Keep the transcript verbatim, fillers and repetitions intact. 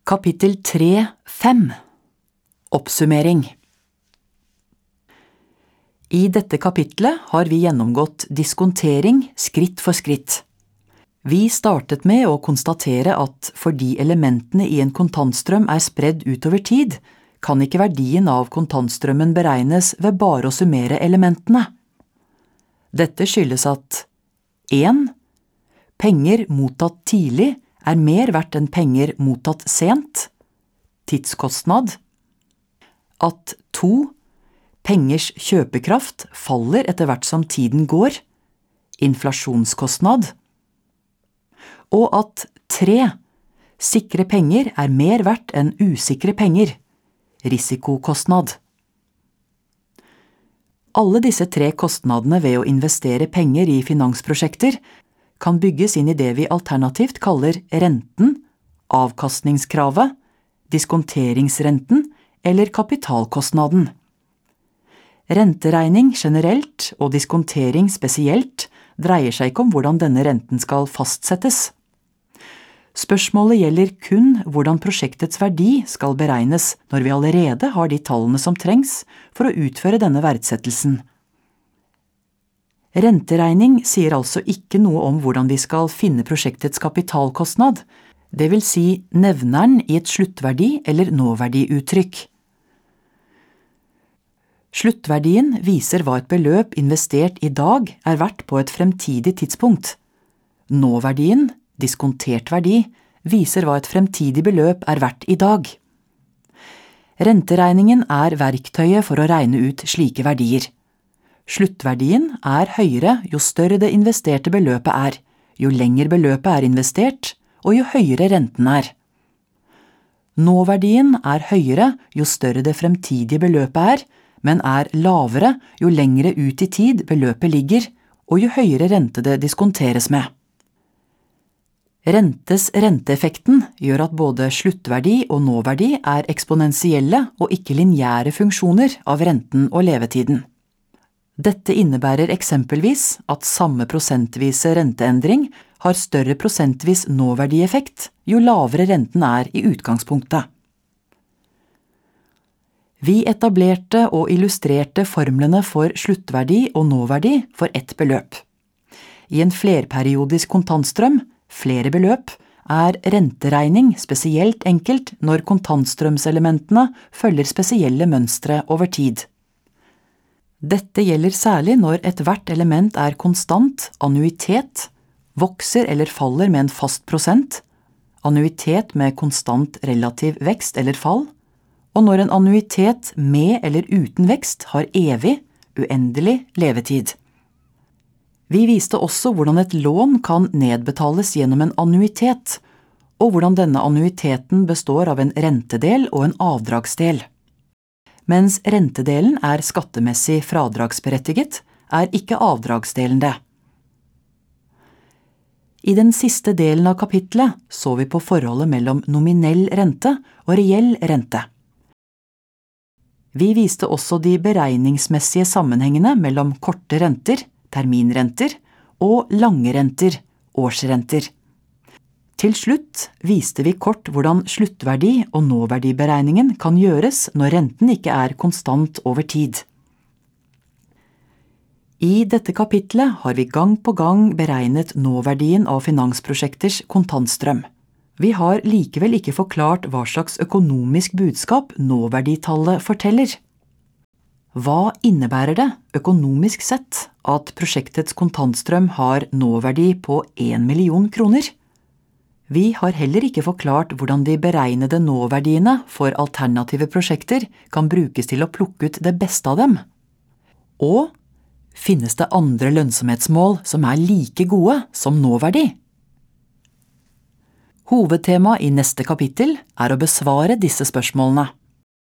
Kapittel tre fem Oppsummering. I dette kapitlet har vi gjennomgått diskontering skritt for skritt. Vi startet med å konstatere at fordi elementene i en kontantstrøm er spredd utover tid, kan ikke verdien av kontantstrømmen beregnes ved bare å summere elementene. Dette skyldes at en Penger mottatt tidlig er mer verdt enn penger mottatt sent, tidskostnad. At to Pengers kjøpekraft faller etter hvert som tiden går, inflasjonskostnad. Og at tre Sikre penger er mer verdt enn usikre penger, risikokostnad. Alle disse tre kostnadene ved å investere penger i finansprosjekter kan bygges inn i det vi alternativt kaller renten, avkastningskravet, diskonteringsrenten eller kapitalkostnaden. Renteregning generelt og diskontering spesielt dreier seg ikke om hvordan denne renten skal fastsettes. Spørsmålet gjelder kun hvordan prosjektets verdi skal beregnes når vi allerede har de tallene som trengs for å utføre denne verdsettelsen. Renteregning sier altså ikke noe om hvordan vi skal finne prosjektets kapitalkostnad, det vil si nevneren i et sluttverdi- eller nåverdiuttrykk. Sluttverdien viser hva et beløp investert i dag er verdt på et fremtidig tidspunkt. Nåverdien, diskontert verdi, viser hva et fremtidig beløp er verdt i dag. Renteregningen er verktøyet for å regne ut slike verdier. Sluttverdien er høyere jo større det investerte beløpet er, jo lenger beløpet er investert, og jo høyere renten er. Nåverdien er høyere jo større det fremtidige beløpet er, men er lavere jo lengre ut i tid beløpet ligger, og jo høyere rente det diskonteres med. Rentes renteeffekten gjør at både sluttverdi og nåverdi er eksponentielle og ikke lineære funksjoner av renten og levetiden. Dette innebærer eksempelvis at samme prosentvise renteendring har større prosentvis nåverdieffekt jo lavere renten er i utgangspunktet. Vi etablerte og illustrerte formlene for sluttverdi og nåverdi for ett beløp. I en flerperiodisk kontantstrøm, flere beløp, er renteregning spesielt enkelt når kontantstrømselementene følger spesielle mønstre over tid. Dette gjelder særlig når et hvert element er konstant, annuitet, vokser eller faller med en fast prosent, annuitet med konstant relativ vekst eller fall, og når en annuitet med eller uten vekst har evig, uendelig levetid. Vi viste også hvordan et lån kan nedbetales gjennom en annuitet, og hvordan denne annuiteten består av en rentedel og en avdragsdel. Mens rentedelen er skattemessig fradragsberettiget, er ikke avdragsdelen det. I den siste delen av kapitlet så vi på forholdet mellom nominell rente og reell rente. Vi viste også de beregningsmessige sammenhengene mellom korte renter, terminrenter, og lange renter, årsrenter. Til slutt viste vi kort hvordan sluttverdi og nåverdiberegningen kan gjøres når renten ikke er konstant over tid. I dette kapitlet har vi gang på gang beregnet nåverdien av finansprosjekters kontantstrøm. Vi har likevel ikke forklart hva slags økonomisk budskap nåverditallet forteller. Hva innebærer det, økonomisk sett, at prosjektets kontantstrøm har nåverdi på en million kroner? Vi har heller ikke forklart hvordan de beregnede nåverdiene for alternative prosjekter kan brukes til å plukke ut det beste av dem. Og finnes det andre lønnsomhetsmål som er like gode som nåverdi? Hovedtema i neste kapittel er å besvare disse spørsmålene.